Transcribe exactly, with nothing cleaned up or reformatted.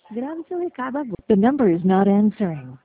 Grabe sa recado. The number is not answering.